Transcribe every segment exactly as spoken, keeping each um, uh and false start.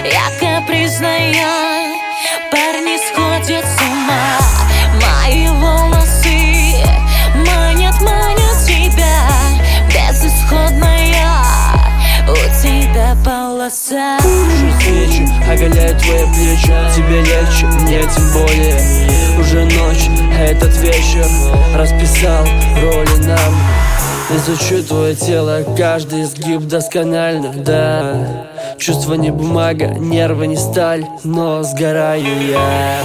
Я капризная, парни сходят с ума. Мои волосы манят, манят тебя. Безысходная у тебя полоса. Уже свечи оголяют твои плечи. Тебе легче, мне тем более. Уже ночь, этот вечер расписал роли нам. Изучу твое тело, каждый изгиб досконально, да. Чувство не бумага, нервы не сталь, но сгораю я.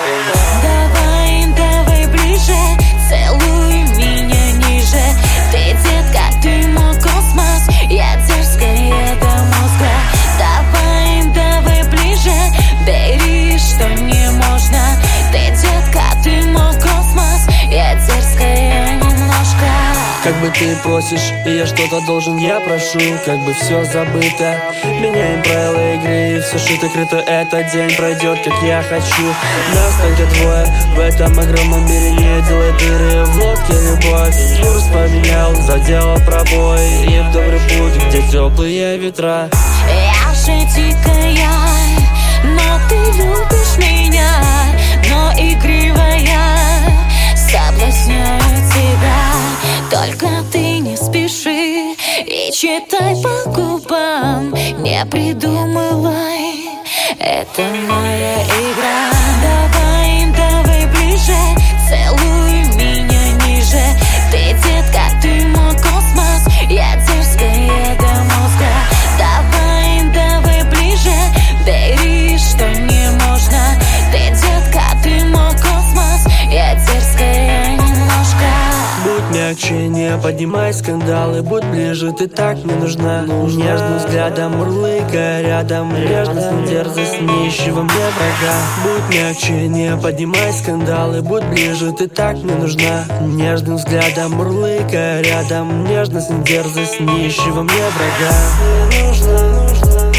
Давай, давай ближе, целуй меня ниже. Ты, детка, ты мой космос, я дерзкая до мозга. Давай, давай ближе, бери, что не можно. Ты, детка, ты мой космос, я дерзкая немножко. Как бы ты просишь, и я что-то должен, я прошу. Как бы все забыто, меняем правила игры. И все шито-крыто, этот день пройдет, как я хочу. Нас только двое, в этом огромном мире не делай дыры. В лодке любовь, курс поменял, заделал пробой. И в добрый путь, где теплые ветра. Я же дикая, но ты любишь меня. Но игривая, соблазняю тебя. Только ты не спеши и читай по губам. Не придумывай, это моя игра. Давай, давай ближе, целуй меня ниже. Ты, детка, ты мой космос, я дерзкая до мозга. Давай, давай ближе, бери, что не можно. Ты, детка, ты мой космос, я дерзкая немножко. Будь мягче, не поднимай скандалы. Будь ближе, ты так мне нужна. Нежным взглядом мурлыкая рядом. Нежность, не дерзость, не ищи во мне врага. Будь мягче, не поднимай скандалы. Будь ближе, ты так мне нужна. Нежным взглядом мурлыкая рядом. Нежность, не дерзость, не ищи во мне врага. Не нужно,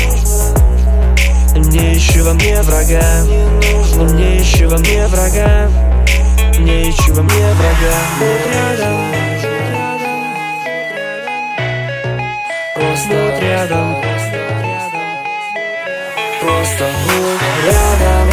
не ищи во мне врага. Не ищи во мне врага. Не ищи во мне врага. Будь рядом, просто будь рядом, просто будь рядом.